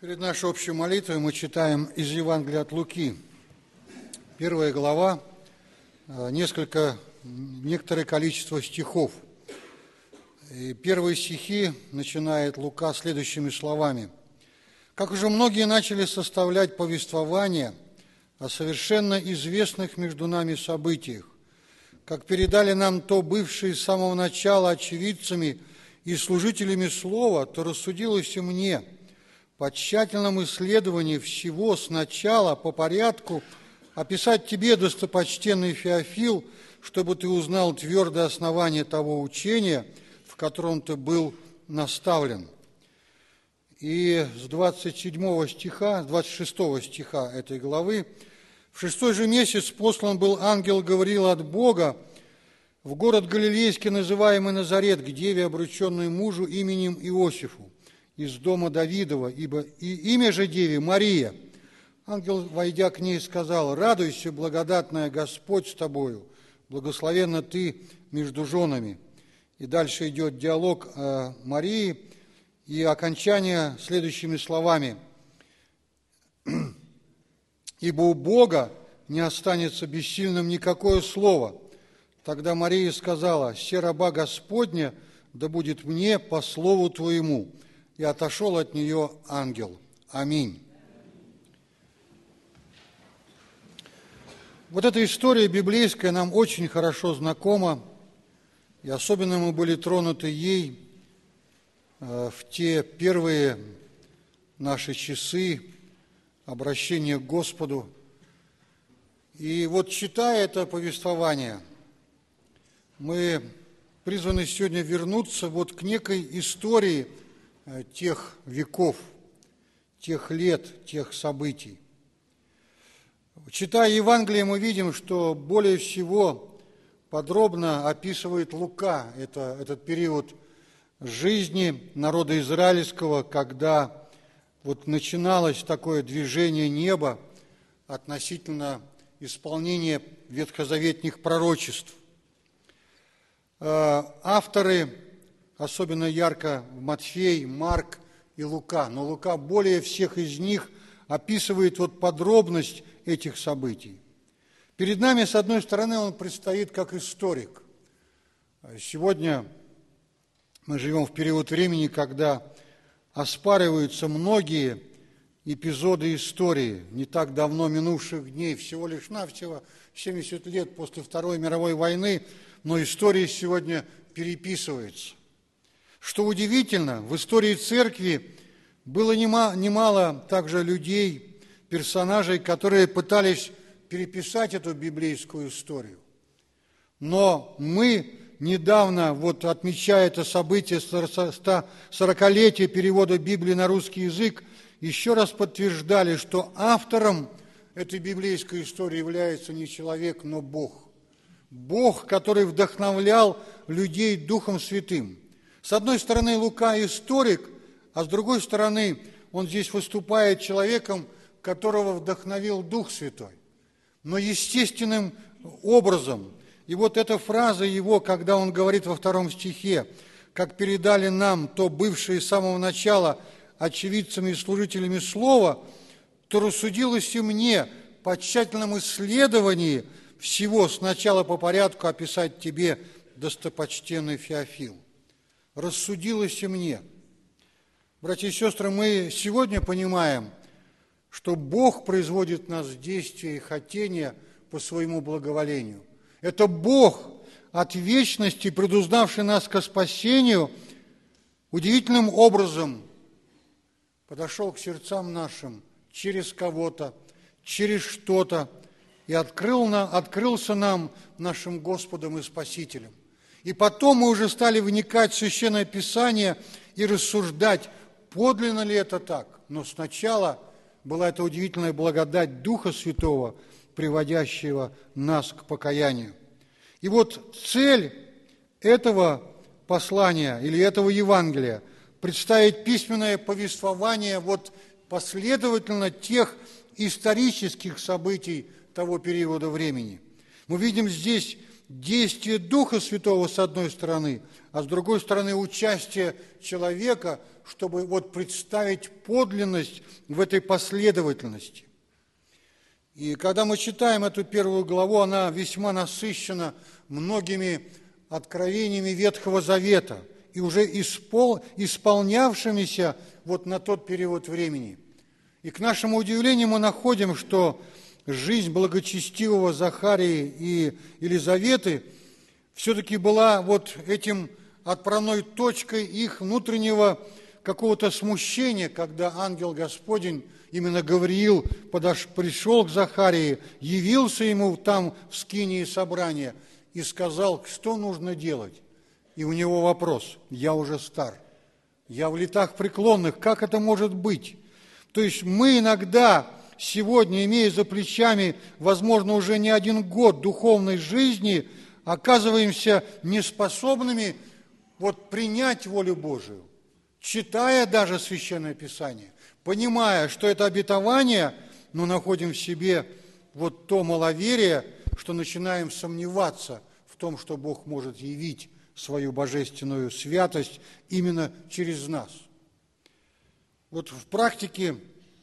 Перед нашей общей молитвой мы читаем из Евангелия от Луки, 1 глава, некоторое количество стихов. И первые стихи начинает Лука следующими словами. «Как уже многие начали составлять повествование о совершенно известных между нами событиях, как передали нам то бывшие с самого начала очевидцами и служителями слова, то рассудилось и мне, по тщательном исследовании всего сначала по порядку описать тебе, достопочтенный Феофил, чтобы ты узнал твердое основание того учения, в котором ты был наставлен». И с 26 стиха этой главы: «В 6-й же месяц послан был ангел Гавриил от Бога в город Галилейский, называемый Назарет, к деве, обрученной мужу именем Иосифу, из дома Давидова, ибо и имя же деве Мария. Ангел, войдя к ней, сказал: радуйся, благодатная, Господь с тобою, благословенна ты между женами». И дальше идет диалог о Марии и окончание следующими словами: «Ибо у Бога не останется бессильным никакое слово. Тогда Мария сказала: се раба Господня, да будет мне по слову твоему. И отошел от нее ангел». Аминь. Вот эта история библейская нам очень хорошо знакома, и особенно мы были тронуты ей в те первые наши часы обращения к Господу. И вот, читая это повествование, мы призваны сегодня вернуться вот к некой истории тех веков, тех лет, тех событий. Читая Евангелие, мы видим, что более всего подробно описывает Лука этот период жизни народа израильского, когда вот начиналось такое движение неба относительно исполнения ветхозаветных пророчеств. Авторы, особенно ярко Матфей, Марк и Лука, но Лука более всех из них описывает вот подробность этих событий. Перед нами, с одной стороны, он предстоит как историк. Сегодня мы живем в период времени, когда оспариваются многие эпизоды истории, не так давно минувших дней, всего лишь навсего 70 лет после Второй мировой войны, но история сегодня переписывается. Что удивительно, в истории церкви было немало также людей, персонажей, которые пытались переписать эту библейскую историю. Но мы недавно, вот отмечая это событие 40-летия перевода Библии на русский язык, еще раз подтверждали, что автором этой библейской истории является не человек, но Бог. Бог, который вдохновлял людей Духом Святым. С одной стороны, Лука историк, а с другой стороны, он здесь выступает человеком, которого вдохновил Дух Святой. Но естественным образом. И вот эта фраза его, когда он говорит во 2 стихе: «Как передали нам то бывшие с самого начала очевидцами и служителями слова, то рассудилось и мне по тщательном исследовании всего сначала по порядку описать тебе, достопочтенный Феофил». Рассудилось и мне. Братья и сестры, мы сегодня понимаем, что Бог производит в нас действия и хотения по своему благоволению. Это Бог от вечности, предузнавший нас ко спасению, удивительным образом подошел к сердцам нашим через кого-то, через что-то, и открылся нам нашим Господом и Спасителем. И потом мы уже стали вникать в Священное Писание и рассуждать, подлинно ли это так. Но сначала была эта удивительная благодать Духа Святого, приводящего нас к покаянию. И вот цель этого послания или этого Евангелия представить письменное повествование вот последовательно тех исторических событий того периода времени. Мы видим здесь действие Духа Святого с одной стороны, а с другой стороны участие человека, чтобы вот представить подлинность в этой последовательности. И когда мы читаем эту первую главу, она весьма насыщена многими откровениями Ветхого Завета и уже исполнявшимися вот на тот период времени. И к нашему удивлению мы находим, что жизнь благочестивого Захарии и Елизаветы все-таки была вот этим отправной точкой их внутреннего какого-то смущения, когда ангел Господень, именно Гавриил, пришел к Захарии, явился ему там в скинии собрания и сказал, что нужно делать. И у него вопрос: я уже стар, я в летах преклонных, как это может быть? То есть мы иногда сегодня, имея за плечами, возможно, уже не один год духовной жизни, оказываемся неспособными вот принять волю Божию, читая даже Священное Писание, понимая, что это обетование, но находим в себе вот то маловерие, что начинаем сомневаться в том, что Бог может явить свою божественную святость именно через нас. Вот в практике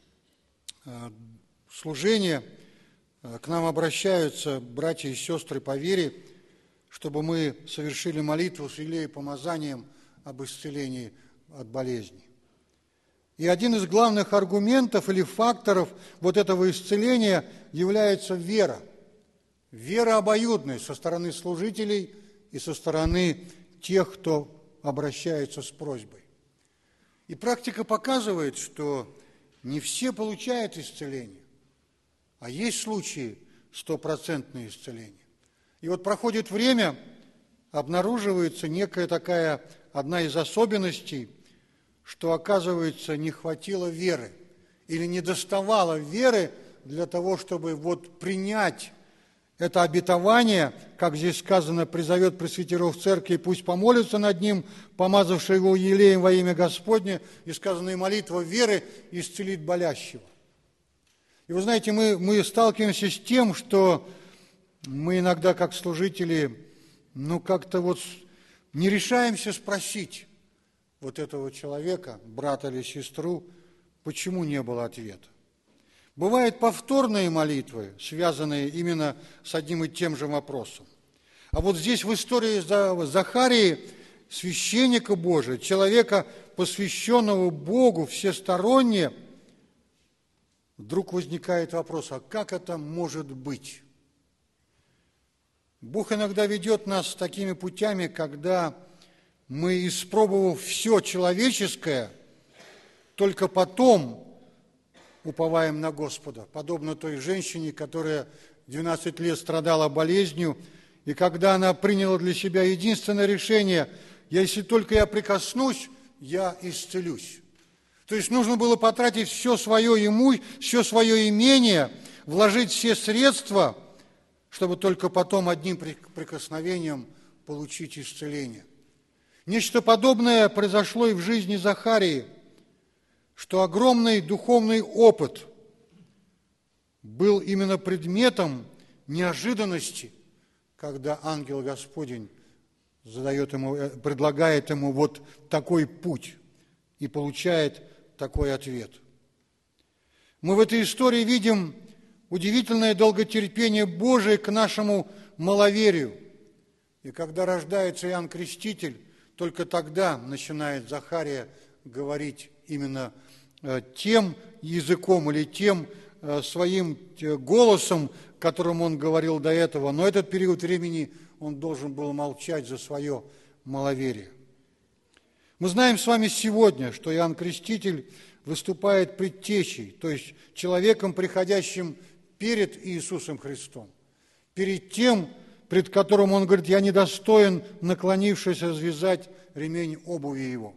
служения к нам обращаются братья и сестры по вере, чтобы мы совершили молитву с елеем и помазанием об исцелении от болезней. И один из главных аргументов или факторов вот этого исцеления является вера. Вера обоюдная со стороны служителей и со стороны тех, кто обращается с просьбой. И практика показывает, что не все получают исцеление, а есть случаи стопроцентного исцеления. И вот проходит время, обнаруживается некая такая одна из особенностей, что, оказывается, не хватило веры или не доставало веры для того, чтобы вот принять это обетование, как здесь сказано, призовет пресвитеров церкви, пусть помолятся над ним, помазавший его елеем во имя Господне, и сказанная молитва веры исцелит болящего. И вы знаете, мы сталкиваемся с тем, что мы иногда, как служители, как-то вот не решаемся спросить вот этого человека, брата или сестру, почему не было ответа. Бывают повторные молитвы, связанные именно с одним и тем же вопросом. А вот здесь в истории Захарии, священника Божия, человека, посвященного Богу всесторонне, вдруг возникает вопрос: а как это может быть? Бог иногда ведет нас такими путями, когда мы, испробовав все человеческое, только потом уповаем на Господа, подобно той женщине, которая 12 лет страдала болезнью, и когда она приняла для себя единственное решение: если только я прикоснусь, я исцелюсь. То есть нужно было потратить все свое имение, вложить все средства, чтобы только потом одним прикосновением получить исцеление. Нечто подобное произошло и в жизни Захарии, что огромный духовный опыт был именно предметом неожиданности, когда ангел Господень предлагает ему вот такой путь и получает такой ответ. Мы в этой истории видим удивительное долготерпение Божие к нашему маловерию. И когда рождается Иоанн Креститель, только тогда начинает Захария говорить именно тем языком или тем своим голосом, которым он говорил до этого. Но этот период времени он должен был молчать за свое маловерие. Мы знаем с вами сегодня, что Иоанн Креститель выступает предтечей, то есть человеком, приходящим перед Иисусом Христом, перед тем, пред которым он говорит: я недостоин, наклонившись, развязать ремень обуви его.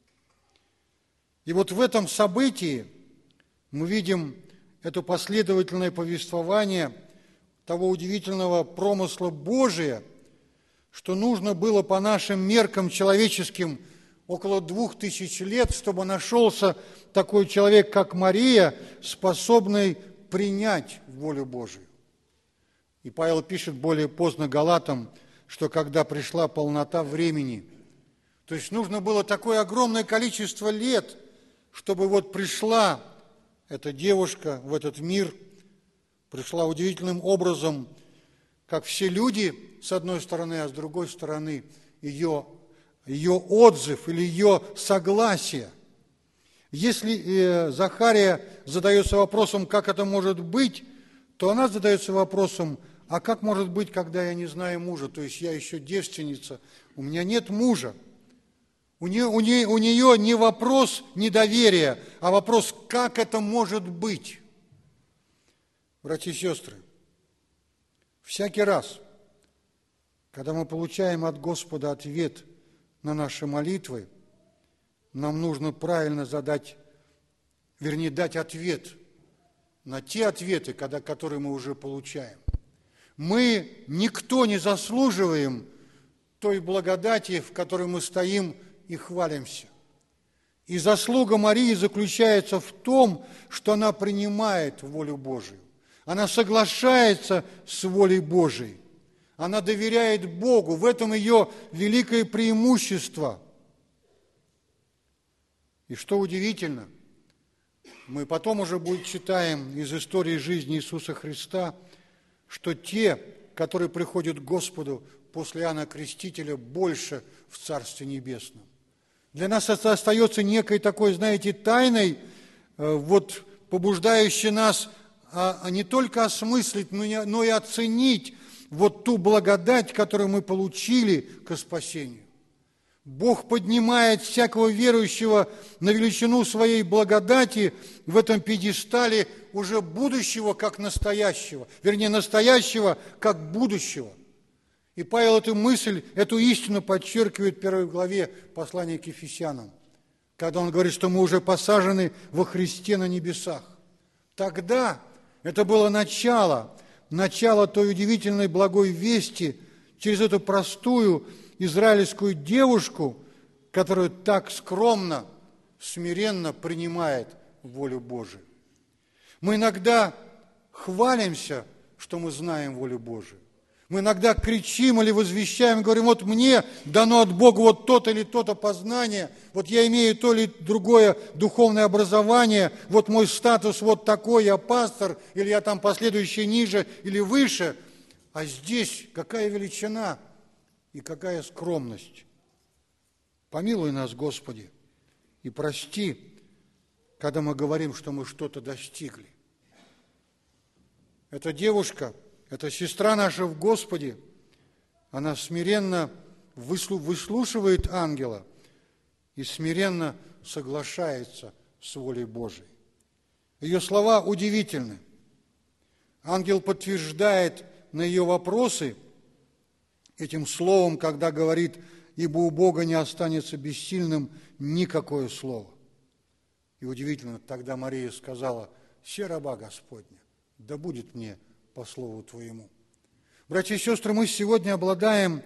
И вот в этом событии мы видим это последовательное повествование того удивительного промысла Божия, что нужно было по нашим меркам человеческим около 2000 лет, чтобы нашелся такой человек, как Мария, способный принять волю Божию. И Павел пишет более поздно Галатам, что когда пришла полнота времени, то есть нужно было такое огромное количество лет, чтобы вот пришла эта девушка в этот мир, пришла удивительным образом, как все люди с одной стороны, а с другой стороны ее отзыв или ее согласие. Если Захария задается вопросом, как это может быть, то она задается вопросом, а как может быть, когда я не знаю мужа, то есть я еще девственница, у меня нет мужа. У нее не вопрос недоверия, а вопрос, как это может быть. Братья и сестры, всякий раз, когда мы получаем от Господа ответ на наши молитвы, нам нужно правильно дать ответ на те ответы, которые мы уже получаем. Мы, никто не заслуживаем той благодати, в которой мы стоим и хвалимся. И заслуга Марии заключается в том, что она принимает волю Божию. Она соглашается с волей Божией. Она доверяет Богу. В этом ее великое преимущество. И что удивительно, мы потом уже читаем из истории жизни Иисуса Христа, что те, которые приходят к Господу после Иоанна Крестителя, больше в Царстве Небесном. Для нас это остается некой такой, знаете, тайной, побуждающей нас не только осмыслить, но и оценить ту благодать, которую мы получили ко спасению. Бог поднимает всякого верующего на величину своей благодати в этом пьедестале уже будущего как настоящего, вернее, настоящего как будущего. И Павел эту мысль, эту истину подчеркивает в 1 главе послания к Ефесянам, когда он говорит, что мы уже посажены во Христе на небесах. Тогда это было начало той удивительной благой вести через эту простую израильскую девушку, которая так скромно, смиренно принимает волю Божию. Мы иногда хвалимся, что мы знаем волю Божию. Мы иногда кричим или возвещаем, говорим, вот мне дано от Бога вот то-то или то-то познание, вот я имею то или другое духовное образование, вот мой статус вот такой, я пастор, или я там последующий ниже или выше. А здесь какая величина и какая скромность. Помилуй нас, Господи, и прости, когда мы говорим, что мы что-то достигли. Эта девушка, эта сестра наша в Господе, она смиренно выслушивает ангела и смиренно соглашается с волей Божией. Ее слова удивительны. Ангел подтверждает на ее вопросы этим словом, когда говорит, ибо у Бога не останется бессильным никакое слово. И удивительно, тогда Мария сказала, «Се раба Господня, да будет мне по слову Твоему». Братья и сестры, мы сегодня обладаем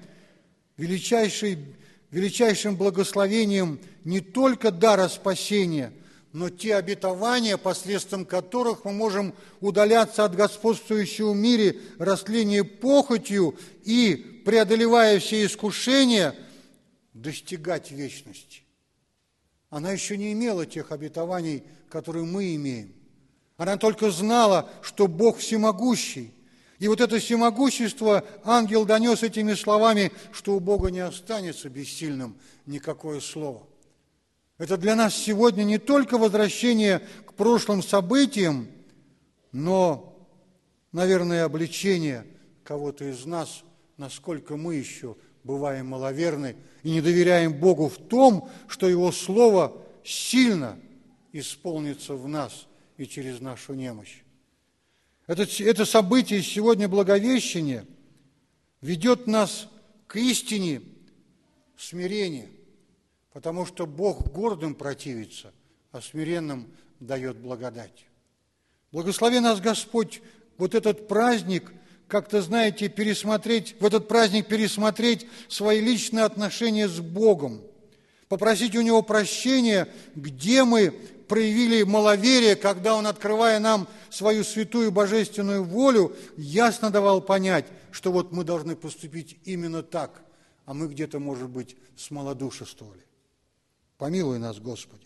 величайшим благословением не только дара спасения, но те обетования, посредством которых мы можем удаляться от господствующего в мире растления похотью и, преодолевая все искушения, достигать вечности. Она еще не имела тех обетований, которые мы имеем. Она только знала, что Бог всемогущий. И вот это всемогущество ангел донес этими словами, что у Бога не останется бессильным никакое слово. Это для нас сегодня не только возвращение к прошлым событиям, но, наверное, обличение кого-то из нас, насколько мы еще бываем маловерны и не доверяем Богу в том, что Его Слово сильно исполнится в нас и через нашу немощь. Это событие сегодня Благовещения ведет нас к истине смирения, потому что Бог гордым противится, а смиренным дает благодать. Благослови нас, Господь, вот этот праздник, как-то, знаете, в этот праздник пересмотреть свои личные отношения с Богом, попросить у Него прощения, где мы проявили маловерие, когда Он, открывая нам свою святую божественную волю, ясно давал понять, что вот мы должны поступить именно так, а мы где-то, может быть, смолодушествовали. Помилуй нас, Господи.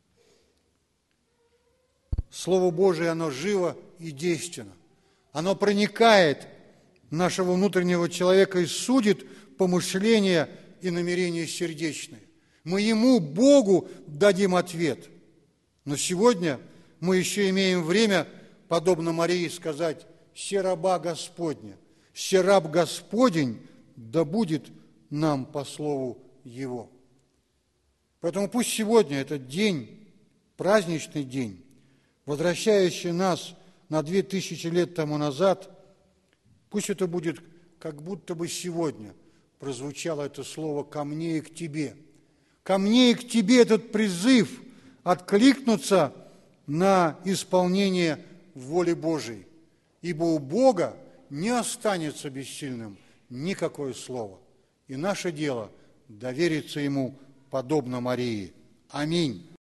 Слово Божие, оно живо и действенно. Оно проникает в нашего внутреннего человека и судит помышления и намерения сердечные. Мы Ему, Богу, дадим ответ. Но сегодня мы еще имеем время, подобно Марии, сказать: «Се раба Господня, се раб Господень, да будет нам по слову Его». Поэтому пусть сегодня этот день, праздничный день, возвращающий нас на 2000 лет тому назад, пусть это будет, как будто бы сегодня прозвучало это слово «ко мне и к тебе». Ко мне и к тебе этот призыв откликнуться на исполнение воли Божией. Ибо у Бога не останется бессильным никакое слово. И наше дело довериться Ему, подобно Марии. Аминь.